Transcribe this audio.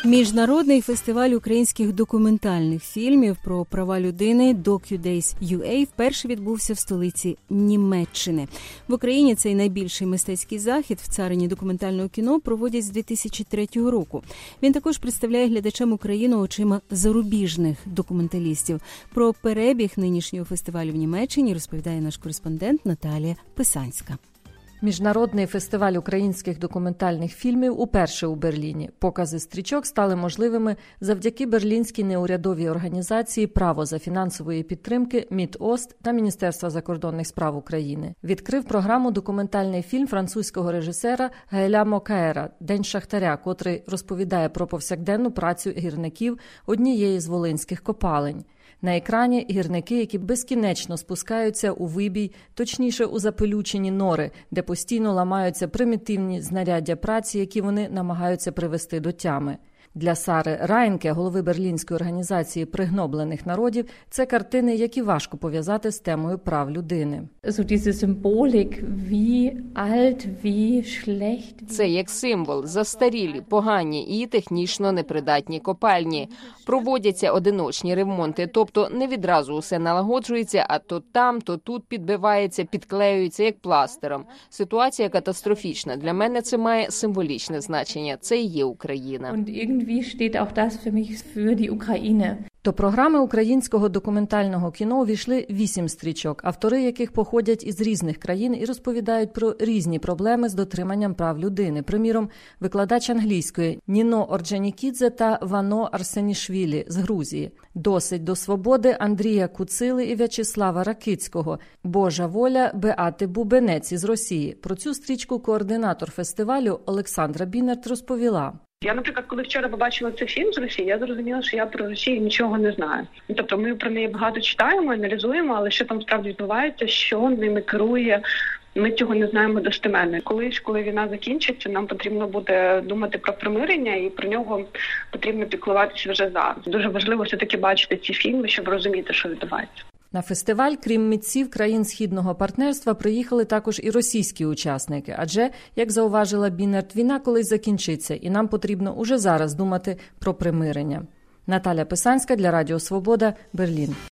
Міжнародний фестиваль українських документальних фільмів про права людини DocuDays.UA вперше відбувся в столиці Німеччини. В Україні цей найбільший мистецький захід в царині документального кіно проводять з 2003 року. Він також представляє глядачам Україну очима зарубіжних документалістів. Про перебіг нинішнього фестивалю в Німеччині розповідає наш кореспондент Наталія Писанська. Міжнародний фестиваль українських документальних фільмів уперше у Берліні. Покази стрічок стали можливими завдяки берлінській неурядовій організації «Право за фінансової підтримки» МідОст та Міністерства закордонних справ України. Відкрив програму документальний фільм французького режисера Гаеля Мокаера «День шахтаря», котрий розповідає про повсякденну працю гірників однієї з волинських копалень. На екрані гірники, які безкінечно спускаються у вибій, точніше у запелючені нори, де постійно ламаються примітивні знаряддя праці, які вони намагаються привести до тями. Для Сари Райнке, голови берлінської організації пригноблених народів, це картини, які важко пов'язати з темою прав людини. Це як символ, застарілі, погані і технічно непридатні копальні. Проводяться одиночні ремонти, тобто не відразу усе налагоджується, а то там, то тут підбивається, підклеюється як пластиром. Ситуація катастрофічна. Для мене це має символічне значення. Це і є Україна. До програми українського документального кіно увійшли 8 стрічок, автори яких походять із різних країн і розповідають про різні проблеми з дотриманням прав людини. Приміром, викладач англійської Ніно Орджонікідзе та Вано Арсенішвілі з Грузії. «Досить до свободи» Андрія Куцили і В'ячеслава Ракицького. «Божа воля» Беати Бубенець із Росії. Про цю стрічку координатор фестивалю Олександра Бінерт розповіла. Я, наприклад, коли вчора побачила цей фільм з Росії, я зрозуміла, що я про Росію нічого не знаю. Тобто ми про неї багато читаємо, аналізуємо, але що там справді відбувається, що ними керує, ми цього не знаємо достеменно. Колись, коли війна закінчиться, нам потрібно буде думати про примирення, і про нього потрібно піклуватися вже зараз. Дуже важливо все-таки бачити ці фільми, щоб розуміти, що відбувається. На фестиваль, крім митців країн Східного партнерства, приїхали також і російські учасники. Адже, як зауважила Бінерт, війна колись закінчиться, і нам потрібно уже зараз думати про примирення. Наталя Писанська для Радіо Свобода, Берлін.